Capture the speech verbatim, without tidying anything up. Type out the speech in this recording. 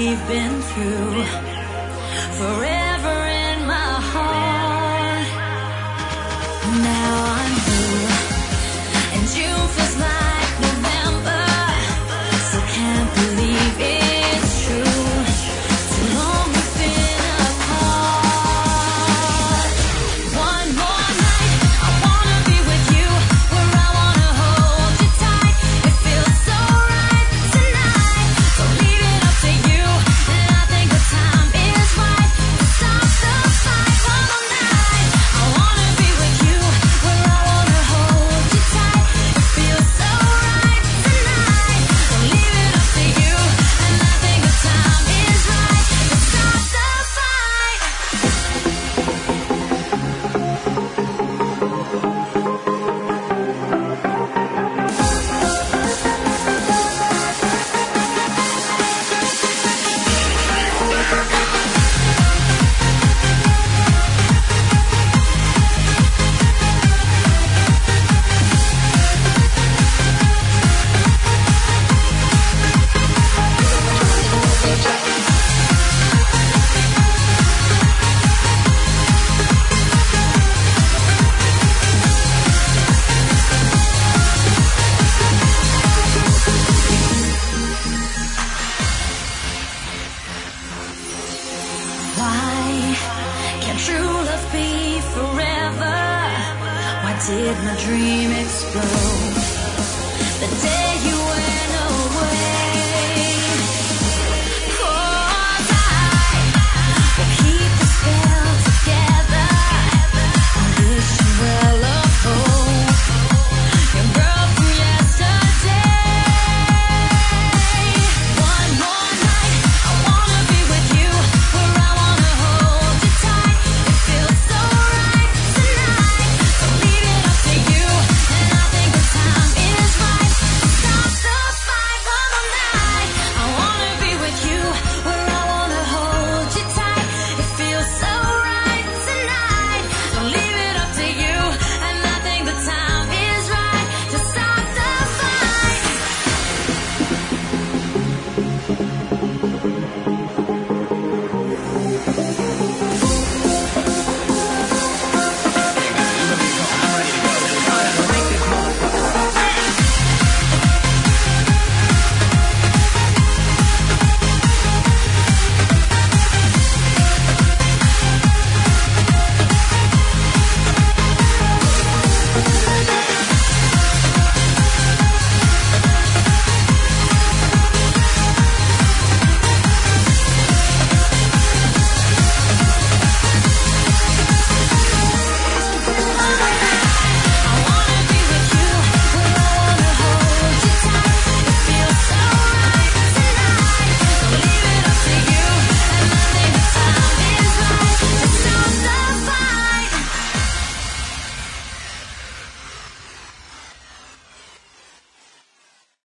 we've been through, forever in my heart. Now I'm blue, and June feels like November. Still can't believe it's true. Too long we've been apart. One more night, I wanna be with you, where I wanna hold you tight. It feels so right tonight. So leave it up to you, and I think the time is right to stop the fight. One more night, I wanna be with you, where I wanna hold you tight. It feels so right tonight. So leave it up to you, and I think the time is right to stop the fight. Why can't true love be forever? Why did my dream explode the day you went